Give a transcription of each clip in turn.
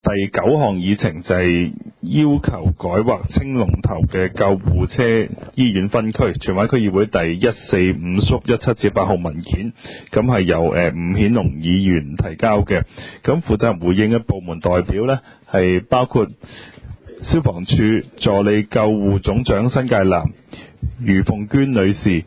第9項議程就係要求改劃青龍頭嘅救護車醫院分區，荃灣區議會第145/17至8號文件，咁係由伍顯龍議員提交嘅。咁負責人回應嘅部門代表呢，係包括消防處助理救護總長新界南余鳳娟女士，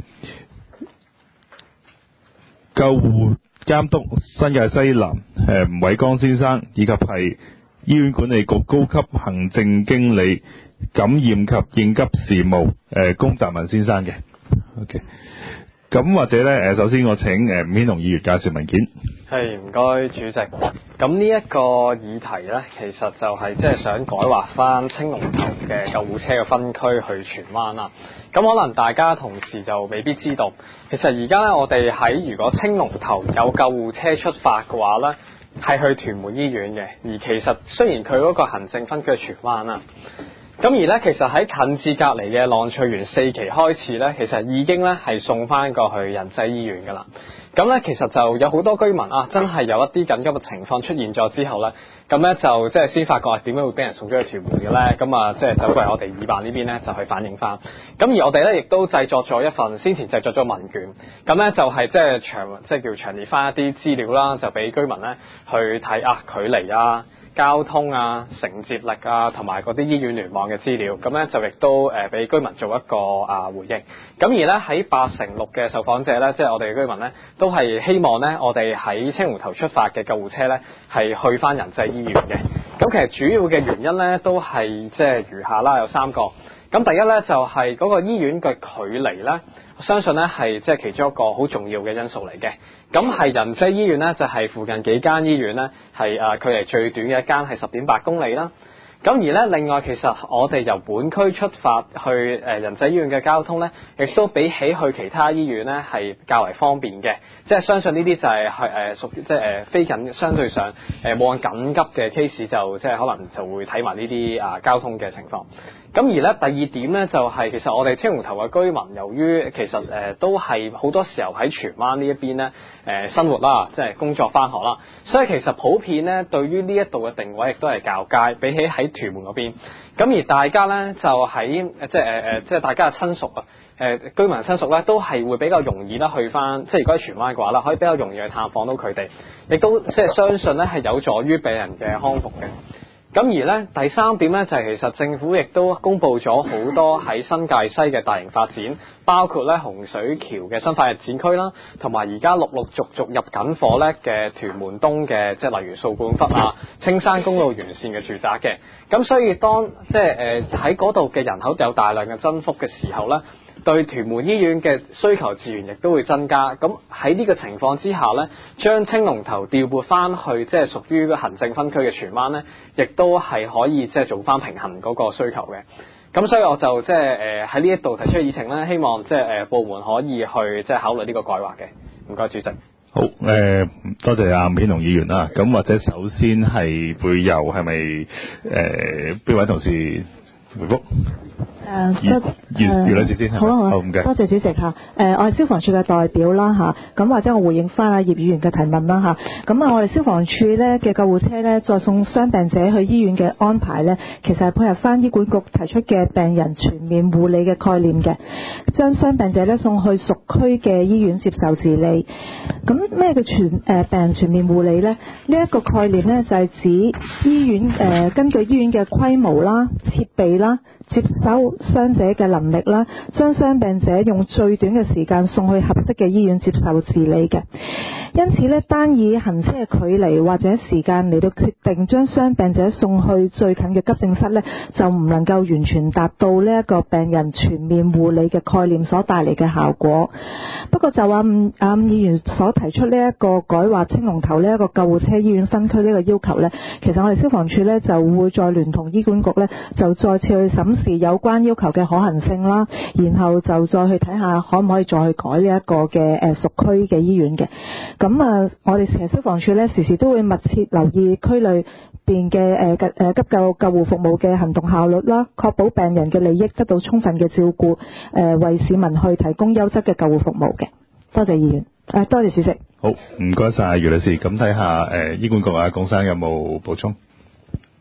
救護監督新界西南吳偉剛先生，以及係醫院管理局高級行政經理感染及應急事務龔澤民先生嘅。OK， 咁或者呢，首先我請伍顯龍議員介紹文件。 係，唔該主席。咁呢一個議題呢，其實就係即係想改劃翻青龍頭嘅救護車嘅分區去荃灣啦。咁可能大家同事就未必知道，其實而家呢，我哋喺如果青龍頭有救護車出發嘅話呢，係去屯門醫院嘅。而其實雖然佢嗰個行政分區係荃灣啦，咁而呢，其實喺近至隔離嘅浪翠園4期開始呢，其實已經呢係送翻過去仁濟醫院㗎啦。咁呢，其實就有好多居民啊，真係有一啲緊急嘅情況出現咗之後呢，咁呢就即係先發覺點解會俾人送咗去屯門嘅呢？咁啊，即係走過嚟我哋議辦呢邊呢，就去反映翻。咁而我哋呢，亦都製作咗一份先前製作咗問卷，咁呢就係即係叫詳列翻一啲資料啦，就俾居民呢去睇啊距離啊、交通啊、承接力啊，同埋嗰啲醫院聯網嘅資料，咁咧就亦都俾居民做一個回應。咁而咧喺86%嘅受訪者咧，即係我哋嘅居民咧，都係希望咧我哋喺青龍頭出發嘅救護車咧係去翻仁濟醫院嘅。咁其實主要嘅原因咧都係即係如下啦，有3個。咁第一咧就係嗰個醫院嘅距離咧，我相信咧係即係其中一個好重要嘅因素嚟嘅。咁係仁濟醫院咧，就係附近幾間醫院咧係距離最短嘅一間係10.8公里啦。咁而咧另外其實我哋由本區出發去仁濟醫院嘅交通咧，亦都比起去其他醫院咧係較為方便嘅。即係相信呢啲就係屬於即係非緊相對上冇咁緊急嘅 case 就即係可能就會睇埋呢啲交通嘅情況。咁而咧第二點咧就係其實我哋青龍頭嘅居民，由於其實都係好多時候喺荃灣呢一邊咧生活啦，即係工作返學啦，所以其實普遍咧對於呢一度嘅定位亦都係較佳，比起喺屯門嗰邊。咁而大家咧就喺即係大家嘅親屬啊，居民親屬咧都係會比較容易啦去返，即係如果喺荃灣嘅話啦，可以比較容易去探訪到佢哋，亦都即係相信咧係有助於病人嘅康復嘅。咁而咧第3點咧就係其實政府亦都公布咗好多喺新界西嘅大型發展，包括咧洪水橋嘅新發展區啦，同埋而家陸續入緊貨咧嘅屯門東嘅即係例如掃管笏啊、青山公路完善嘅住宅嘅。咁所以當即係喺嗰度嘅人口有大量嘅增幅嘅時候咧，對屯門醫院嘅需求自然亦都會增加。咁喺呢個情況之下呢，將青龍頭調撥翻去即係屬於個行政分區嘅荃灣呢，亦都係可以即係做翻平衡嗰個需求嘅。咁所以我就即係喺呢一度提出議程呢，希望即係部門可以去即係考慮呢個改劃嘅。唔該，主席。 好，多謝伍顯龍議員啦。咁或者首先係會由係咪邊位同事回覆？余女士先， 好啊， 唔該， 多謝主席嚇。我係消防處嘅代表啦嚇，咁或者我回應翻葉議員嘅提問啦嚇。咁我哋消防處咧嘅救護車咧，再送傷病者去醫院嘅安排咧，其實係配合翻醫管局提出嘅病人全面護理嘅概念嘅，將傷病者咧送去屬區嘅醫院接受治理。咁咩叫病人全面護理咧？呢一個概念咧就係指醫院根據醫院嘅規模啦、設備啦、接收傷者嘅能力啦，將傷病者用最短嘅時間送去合適嘅醫院接受治理嘅。因此咧，單以行車嘅距離或者時間嚟到決定將傷病者送去最近嘅急症室咧，就唔能夠完全達到呢一個病人全面護理嘅概念所帶嚟嘅效果。不過就話議員所提出呢一個改劃青龍頭呢一個救護車醫院分區呢個要求咧，其實我哋消防處咧就會再聯同醫管局咧，就再次去審視有關要求嘅可行性啦，然後就再去睇下可唔可以再去改呢一個嘅屬區嘅醫院嘅。咁我哋其實消防處咧時時都會密切留意區裏邊嘅急救護服務嘅行動效率啦，確保病人嘅利益得到充分嘅照顧，為市民去提供優質嘅救護服務嘅。多謝議員，多謝主席。 好，唔該晒余女士。咁睇下醫管局龔生有冇補充？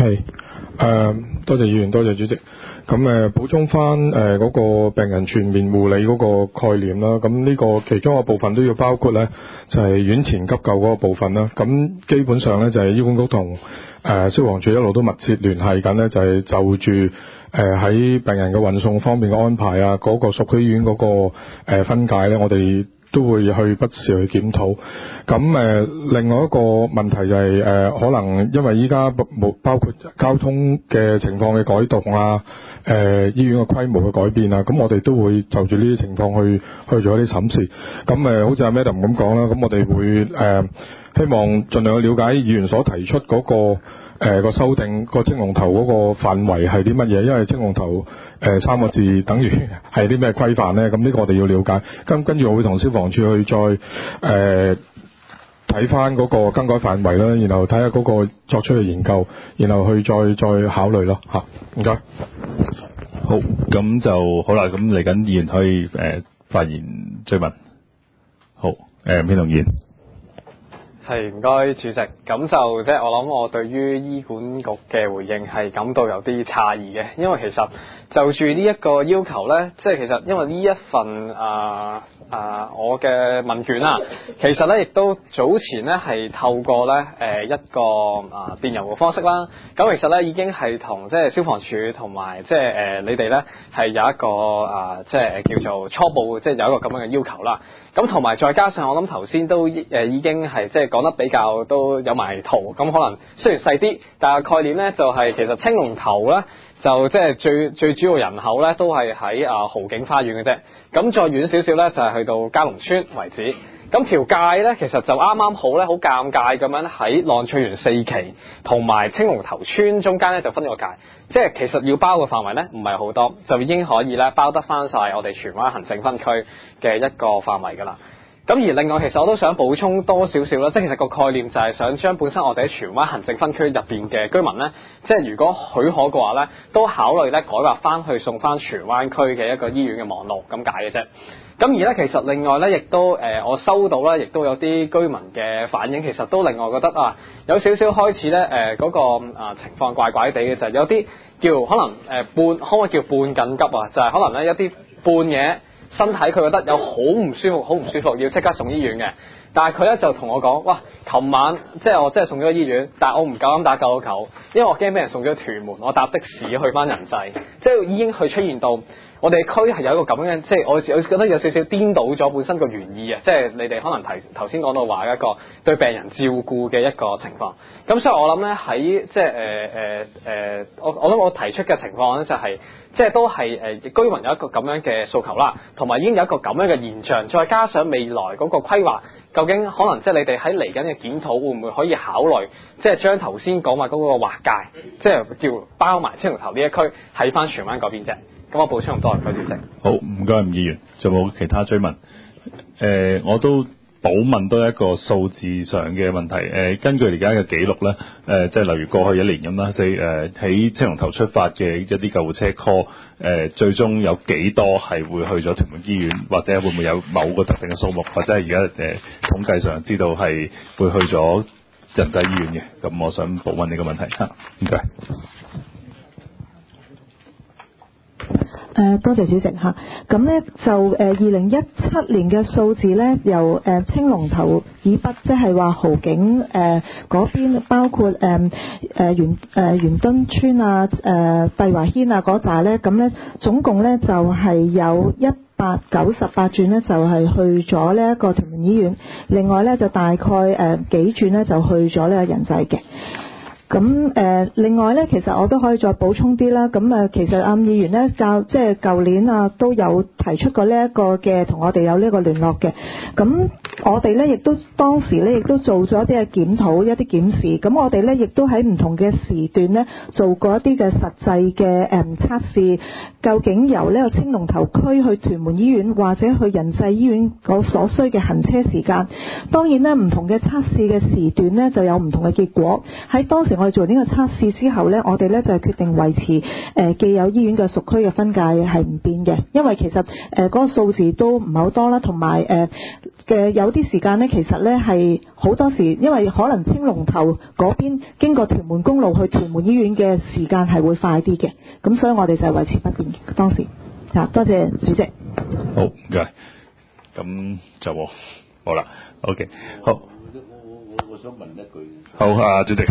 係多謝議員，多謝主席。咁補充翻嗰個病人全面護理嗰個概念啦。咁呢個其中一個部分都要包括咧，就係院前急救嗰個部分啦。咁基本上咧就係醫管局同消防處一路都密切聯繫緊咧，就係就住喺病人嘅運送方面嘅安排啊，嗰個屬區醫院嗰個分界咧，我哋都會去不時去檢討。咁另外一個問題就係可能因為依家包括交通嘅情況嘅改動啊，醫院嘅規模嘅改變啊，咁我哋都會就住呢啲情況去做一啲審視。咁好似阿 Madam 咁講啦，咁我哋會希望盡量去了解議員所提出嗰個修訂個青龍頭嗰個範圍係啲乜嘢，因為青龍頭三個字等於係啲咩規範咧？咁呢個我哋要了解。跟住我會同消防處去再睇翻嗰個更改範圍啦，然後睇下嗰個作出嘅研究，然後去再考慮咯嚇。唔該。 好，咁就好啦。咁嚟緊議員可以發言追問。好，邊同議員？ 係，唔該主席。咁就即係我諗，我對於醫管局嘅回應係感到有啲詫異嘅，因為其實就住呢一個要求呢，即係其實因為呢一份我嘅問卷啊，其實呢亦都早前呢係透過呢一個電郵嘅方式啦。咁其實呢已經係同即係消防處同埋即係你哋呢係有一個即係叫做初步即係有一個咁樣嘅要求啦。咁同埋再加上我諗頭先都已經係即係講得比較都有埋圖，咁可能雖然細啲，但係概念呢就係其實青龍頭呢，就即係最主要人口呢都係喺豪景花園嘅啫，咁再遠少少呢，就係去到嘉龍村為止。咁條界呢，其實就啱啱好呢，好尷尬咁樣喺浪翠園4期同埋青龍頭村中間呢，就分咗個界，即係其實要包嘅範圍呢，唔係好多，就已經可以呢包得翻晒我哋荃灣行政分區嘅一個範圍㗎啦。咁而另外其實我都想補充多少少啦，即係其實個概念就係想將本身我哋喺荃灣行政分區入邊嘅居民呢，即係如果許可嘅話呢，都考慮呢改劃翻去送翻荃灣區嘅一個醫院嘅網絡咁解嘅啫。咁而咧，其實另外咧，亦都我收到咧，亦都有啲居民嘅反應，其實都令我覺得有少少開始咧嗰個情況怪怪地嘅，就係有啲叫可能可唔可以叫半緊急啊？就係可能咧一啲半夜身體佢覺得有好唔舒服，要即刻送醫院嘅。但係佢咧就同我講，哇！琴晚即係我真係送咗醫院，但係我唔夠膽打999，因為我驚俾人送咗屯門，我搭的士去翻人際，即係已經去出現到。我哋區係有一個咁樣，即係我覺得有少少顛倒咗本身個原意啊！即係你哋可能頭先講到話一個對病人照顧嘅一個情況。咁所以我諗咧喺即係我諗我提出嘅情況咧就係、即係都係居民有一個咁樣嘅訴求啦，同埋已經有一個咁樣嘅現象，再加上未來嗰個規劃，究竟可能即係你哋喺嚟緊嘅檢討會唔會可以考慮，即係將頭先講話嗰個劃界，即係叫包埋青龍頭呢一區喺翻荃灣嗰邊啫。咁我補充咁多，唔該主席。 好，唔該吳議員，仲有冇其他追問？我都補問多一個數字上嘅問題。根據而家嘅記錄咧，即係例如過去一年咁啦，即係喺青龍頭出發嘅一啲救護車 call，最終有幾多係會去咗屯門醫院，或者會唔會有某個特定嘅數目，或者係而家統計上知道係會去咗仁濟醫院嘅？咁我想補問呢個問題嚇，唔該。 多謝主席嚇。咁咧就2017年嘅數字咧，由青龍頭以北，即係話豪景嗰邊，包括元敦村啊、帝華軒啊嗰紮咧，咁咧總共咧就係有198轉咧，就係去咗呢一個屯門醫院，另外咧就大概幾轉咧就去咗呢個仁濟嘅。咁另外咧，其實我都可以再補充啲啦。咁其實議員咧即係舊年都有提出過呢一個嘅，同我哋有呢個聯絡嘅。咁我哋咧亦都當時咧亦都做咗一啲嘅檢討、一啲檢視。咁我哋咧亦都喺唔同嘅時段咧做過一啲嘅實際嘅測試，究竟由呢個青龍頭區去屯門醫院或者去仁濟醫院嗰所需嘅行車時間。當然咧，唔同嘅測試嘅時段咧就有唔同嘅結果。喺當時我哋做呢個測試之後呢，我哋呢就決定維持既有醫院嘅屬區嘅分界係唔變嘅，因為其實嗰個數字都唔係好多啦，同埋有啲時間呢，其實呢係好多時，因為可能青龍頭嗰邊經過屯門公路去屯門醫院嘅時間係會快啲嘅，咁所以我哋就維持不變嘅當時。多謝主席。 好，唔該。咁就好啦。OK， 好。 我想問一句。 好啊，主席。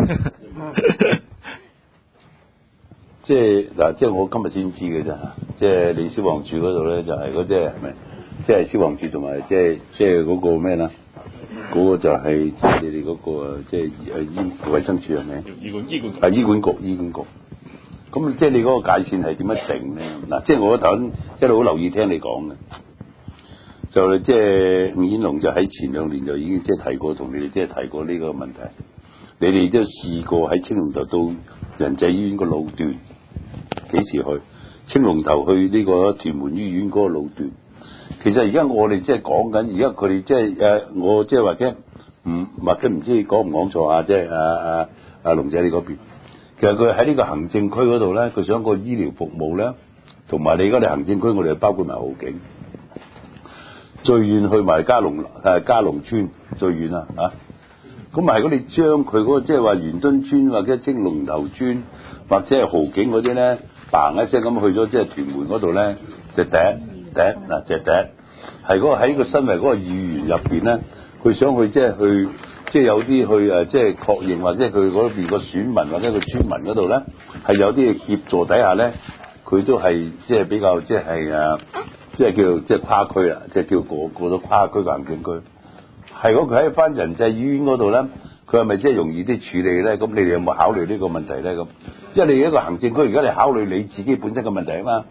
即係嗱，即係我今日先知嘅啫。即係你消防處嗰度咧，就係嗰即係咪？即係消防處同埋即係嗰個咩啦？嗰個就係即係你哋嗰個即係衛生署係咪？醫管局。咁即係你嗰個界線係點樣定咧？嗱，即係我頭先一路好留意聽你講嘅，就即係伍顯龍就喺前2年就已經即係提過，同你哋即係提過呢個問題。你哋都試過喺青龍頭到仁濟醫院個路段幾時去？青龍頭去呢個屯門醫院嗰個路段，其實而家我哋即係講緊，而家佢哋即係我即係或者唔知講唔講錯啊？即係阿龍仔你嗰邊。其實佢喺呢個行政區嗰度咧，佢想個醫療服務咧，同埋你而家你行政區，我哋包括埋豪景，最遠去埋嘉龍村最遠啦嚇。咁係如果你將佢嗰個即係話元敦村或者青龍頭村或者係豪景嗰啲咧，嘭一聲咁去咗即係屯門嗰度咧，就第一係嗰個喺個身為嗰個議員入邊咧，佢想去即係去。即係有啲去即係確認或者佢嗰邊個選民或者個村民嗰度咧，係有啲協助底下咧，佢都係即係比較即係即係叫即係跨區啦，即係叫過咗跨區嘅行政區。係如果佢喺翻仁濟醫院嗰度咧，佢係咪即係容易啲處理咧？咁你哋有冇考慮呢個問題咧？咁，因為你一個行政區，而家你考慮你自己本身嘅問題啊嘛，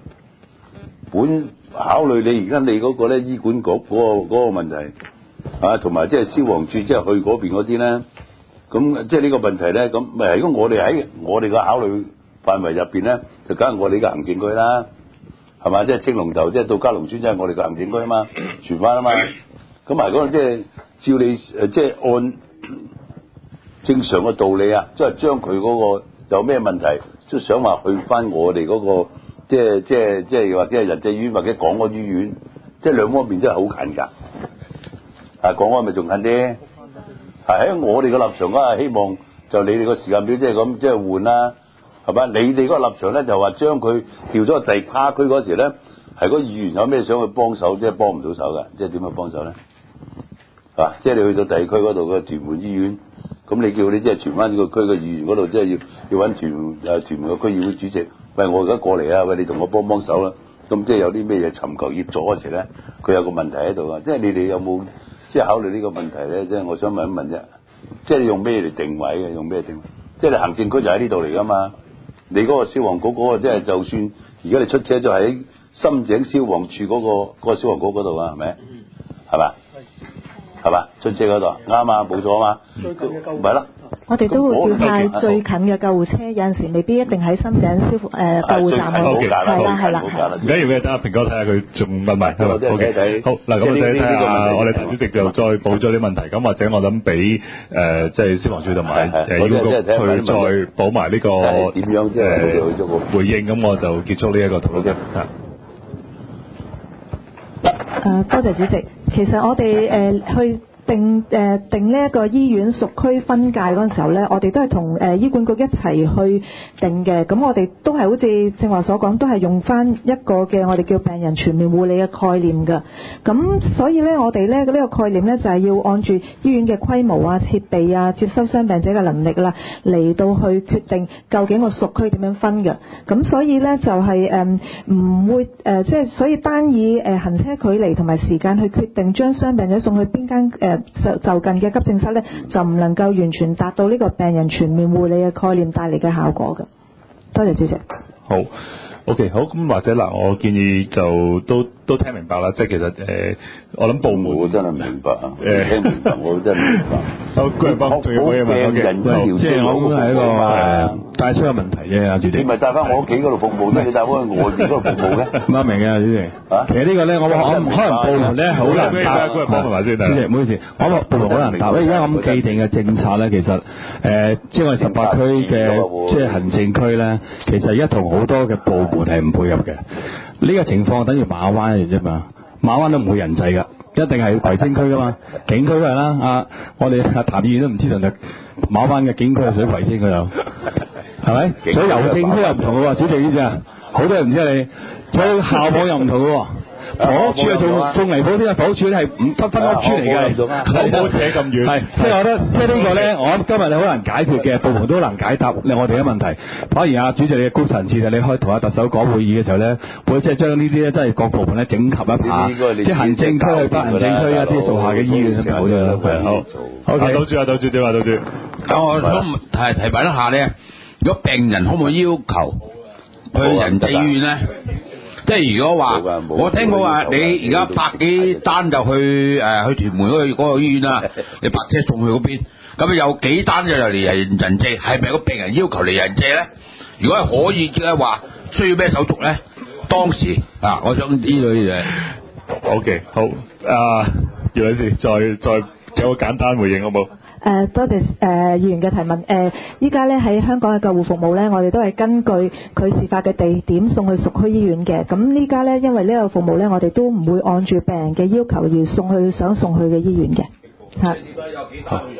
考慮你而家你嗰個咧醫管局嗰個問題。同埋即係消防處即係去嗰邊嗰啲咧，咁即係呢個問題咧，咁咪如果我哋喺我哋嘅考慮範圍入邊咧，就梗係我哋嘅行政區啦，係嘛？即係青龍頭，即係到嘉龍村，即係我哋嘅行政區啊嘛，荃灣啊嘛，咁埋嗰個即係照你即係按正常嘅道理啊，即係將佢嗰個有咩問題，都想話去翻我哋嗰個即係或者係仁濟醫院或者廣安醫院，即係兩方面真係好近㗎。講開咪仲近啲，喺我哋嘅立場啊，希望就你哋個時間表即係咁，即係換啦，係嘛？你哋嗰個立場咧就話將佢調咗第跨區嗰時咧，係嗰議員有咩想去幫手，即係幫唔到手㗎，即係點樣幫手咧？即係你去到第區嗰度嘅屯門醫院，咁你叫你即係荃灣呢個區嘅議員嗰度，即係要揾屯門嘅區議會主席，喂，我而家過嚟啊，喂，你同我幫手啦，咁即係有啲咩嘢尋求協助嗰時咧，佢有個問題喺度啊，即係你哋有冇？即係考慮呢個問題咧，即係我想問一問啫。即係你用咩嚟定位嘅？用咩定位？即係你行政區就喺呢度嚟㗎嘛？你嗰個消防局嗰個即係就算而家你出車就喺深井消防處嗰個消防局嗰度啊，係咪？係嘛？係嘛？出車嗰度啱啊，冇錯啊嘛。唔係啦。 我哋都會調派最近嘅救護車，有陣時未必一定喺深井救護站嗰度。係啦。 唔緊要嘅，等阿平哥睇下佢仲問埋。好嗱，咁我睇下我哋譚主席就再補咗啲問題。咁或者我諗俾即係消防處同埋醫管局去再補埋呢個點樣即係回應。咁我就結束呢一個討論。 多謝主席。其實我哋去定呢一個醫院屬區分界嗰陣時候呢，我哋都係同醫管局一齊去定嘅。咁我哋都係好似正話所講，都係用翻一個嘅我哋叫病人全面護理嘅概念㗎。咁所以呢，我哋呢個概念呢，就係要按住醫院嘅規模啊、設備啊、接收傷病者嘅能力啦，嚟到去決定究竟個屬區點樣分嘅。咁所以呢，就係唔會即係所以單以行車距離同埋時間去決定將傷病者送去邊間就近嘅急症室呢，就唔能夠完全達到呢個病人全面護理嘅概念帶嚟嘅效果嘅。多謝主席。 好。OK， 好咁或者嗱，我建議就都聽明白啦，即係其實我諗部門我真係明白啊，聽明白，我真係明白。 好，高人幫仲有冇嘢問我嘅？ 即係我估係一個帶出嘅問題啫，阿主席。 你咪帶翻我屋企嗰度服務啫，你帶翻去我哋嗰度服務嘅。 唔啱明嘅，主席。其實呢個咧，我可能部門咧好難答。 高人幫埋先。 主席，唔好意思，我話部門好難答。而家咁既定嘅政策咧，其實即係我哋18區嘅即係行政區咧，其實而家同好多嘅部門係唔配合嘅。呢個情況等於馬灣一樣啫嘛，馬灣都唔會人制㗎，一定係葵青區㗎嘛，警區都係啦。我哋譚議員都唔知道，馬灣嘅警區係屬於葵青區又係咪？所以郵政區又唔同嘅喎，主席知唔知啊？好多人唔知啊你，所以校網又唔同嘅喎。房屋處係做離譜啲啊！房屋處咧係分屋村嚟嘅， 冇扯咁遠。 係，即係我覺得，即係呢個咧，我諗今日你好難解決嘅，部門都好難解答我哋嘅問題。反而主席你嘅高層次你可以同特首講會議嘅時候咧，會即係將呢啲咧，即係各部門咧整合一下，即係行政區去翻行政區一啲屬下嘅醫院咁好啫。係好。 好，賭主點啊？賭主。 咁我想提問一下咧，如果病人可唔可以要求去仁濟醫院咧？即係如果話，我聽講話你而家百幾單就去屯門嗰個醫院啦，你白車送去嗰邊，咁有幾單就嚟仁濟，係咪個病人要求嚟仁濟咧？如果係可以嘅話，需要咩手續咧？當時我想呢類嘢。 OK， 好，葉女士再有個簡單回應好冇？ 多謝議員嘅提問。依家咧喺香港嘅救護服務咧，我哋都係根據佢事發嘅地點送去屬區醫院嘅。咁依家咧，因為呢個服務咧，我哋都唔會按住病人嘅要求而想送去嘅醫院嘅。嚇。 依家有幾單去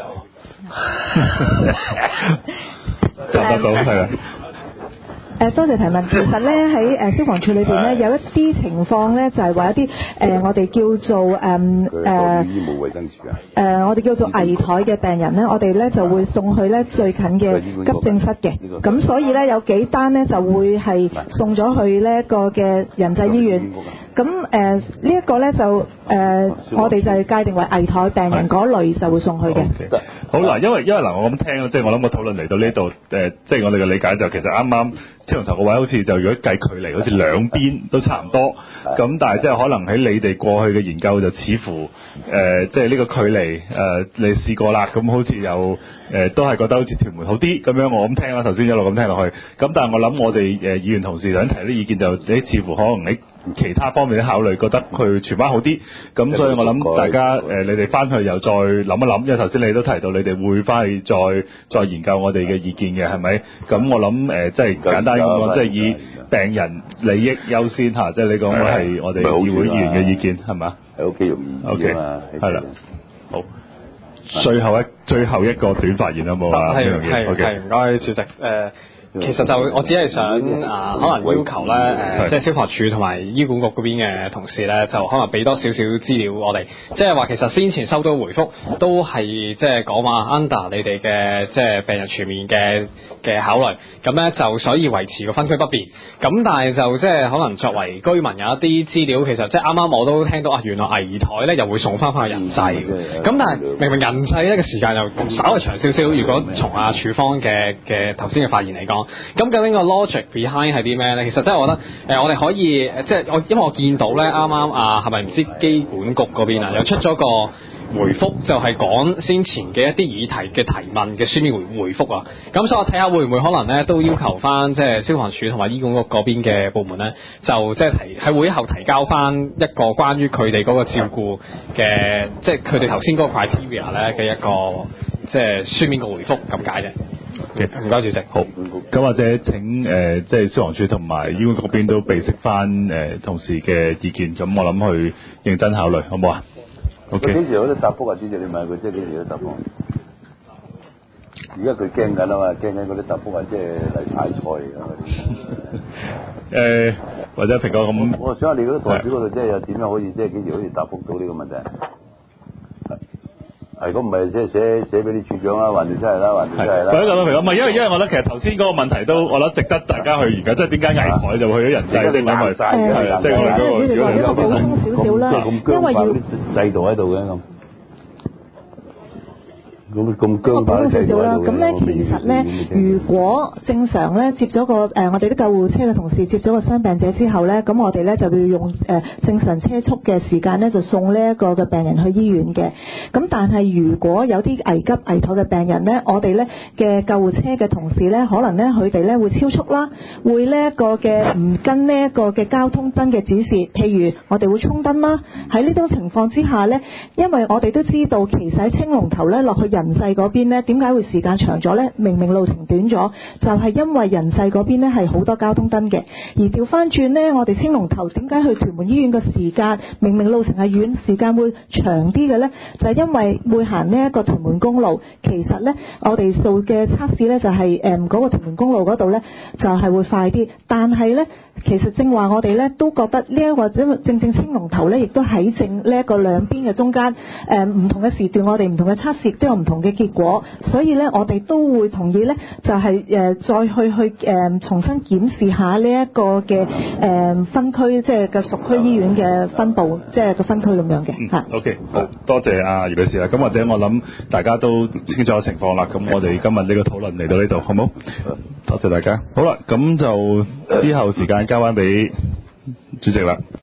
仁濟樓？ 得到係啦。 多謝提問。其實咧喺消防處裏邊咧，有一啲情況咧，就係話一啲我哋叫做醫務衛生署我哋叫做危殆嘅病人咧，我哋咧就會送去咧最近嘅急症室嘅。咁所以咧有幾單咧就會係送咗去呢一個嘅仁濟醫院。咁呢一個咧就我哋就係界定為危殆病人嗰類就會送去嘅。 好嗱，因為嗱，我咁聽即係我諗個討論嚟到呢度即係我哋嘅理解就其實啱啱青龍頭個位好似就如果計距離，好似兩邊都差唔多。咁但係即係可能喺你哋過去嘅研究就似乎即係呢個距離你試過啦，咁好似又都係覺得好似屯門好啲咁樣。我咁聽啦，頭先一路咁聽落去。咁但係我諗我哋議員同事想提啲意見就你似乎可能你其他方面嘅考慮，覺得去荃灣好啲。咁所以我諗大家你哋翻去又再諗一諗，因為頭先你都提到你哋會翻去再研究我哋嘅意見嘅，係咪？咁我諗即係簡單咁講，即係以病人利益優先嚇，即係你講嘅係我哋議會議員嘅意見係嘛？ 喺屋企容易啲嘛。 係啦，好。最後一個短發言有冇啊？ 係唔該主席。其實就我只係想可能要求咧即係消防處同埋醫管局嗰邊嘅同事咧，就可能俾多少少資料我哋，即係話其實先前收到回覆都係即係講話 under 你哋嘅即係病人全面嘅考慮，咁咧就所以維持個分區不變。咁但係就即係可能作為居民有一啲資料，其實即係啱啱我都聽到原來危殆咧又會送翻去仁濟，咁但係明明仁濟咧嘅時間又稍微長少少。如果從處方嘅頭先嘅發言嚟講，咁究竟個 logic behind 係啲咩咧？其實即係我覺得我哋可以即係因為我見到咧啱啱係咪唔知機管局嗰邊又出咗個回覆，就係講先前嘅一啲議題嘅提問嘅書面回覆啊。咁所以我睇下會唔會可能咧都要求翻即係消防處同埋醫管局嗰邊嘅部門咧，就即係喺會後提交翻一個關於佢哋嗰個照顧嘅，即係佢哋頭先嗰個 criteria 咧嘅一個即係書面嘅回覆咁解啫。唔該主席。 好，咁或者請即係消防處同埋醫管局嗰邊都備悉翻同事嘅意見，咁我諗去認真考慮，好唔好啊？OK。 幾時有得答覆啊？主席，你問佢即係幾時有得答覆？而家佢驚緊啊嘛，驚緊嗰啲答覆啊，即係嚟派菜㗎。 或者蘋果咁。 我想下你嗰個代表嗰度即係有點樣可以即係幾時可以答覆到呢個問題？如果唔係即係寫俾啲處長啦，還是真係啦，還是真係啦。 咁樣唔係因為我覺得其實頭先嗰個問題都我覺得值得大家去研究，即係點解危殆就會去咗仁濟，即係因為即係我哋嗰個如果補充少少啦，因為要制度喺度嘅咁。 咁咁我補充少少啦，咁咧其實咧，如果正常咧接咗個我哋啲救護車嘅同事接咗個傷病者之後咧，咁我哋咧就要用正常車速嘅時間咧，就送呢一個嘅病人去醫院嘅。咁但係如果有啲危急危殆嘅病人咧，我哋咧嘅救護車嘅同事咧，可能咧佢哋咧會超速啦，會呢一個嘅唔跟呢一個嘅交通燈嘅指示，譬如我哋會衝燈啦。喺呢種情況之下咧，因為我哋都知道其實喺青龍頭咧落去人世嗰邊咧，點解會時間長咗咧？明明路程短咗，就係因為人世嗰邊咧係好多交通燈嘅。而調翻轉咧，我哋青龍頭點解去屯門醫院嘅時間明明路程係遠，時間會長啲嘅咧？就係因為會行呢一個屯門公路。其實咧，我哋做嘅測試咧就係嗰個屯門公路嗰度咧就係會快啲。但係咧，其實正話我哋咧都覺得呢一個正青龍頭咧，亦都喺正呢一個兩邊嘅中間唔同嘅時段，我哋唔同嘅測試都有唔同嘅結果，所以咧我哋都會同意咧，就係再去重新檢視下呢一個嘅分區，即係嘅屬區醫院嘅分佈，即係個分區咁樣嘅嚇。 OK， 好多謝阿余女士啦。咁或者我諗大家都清楚情況啦。咁我哋今日呢個討論嚟到呢度，好冇？多謝大家。好啦，咁就之後時間交翻俾主席啦。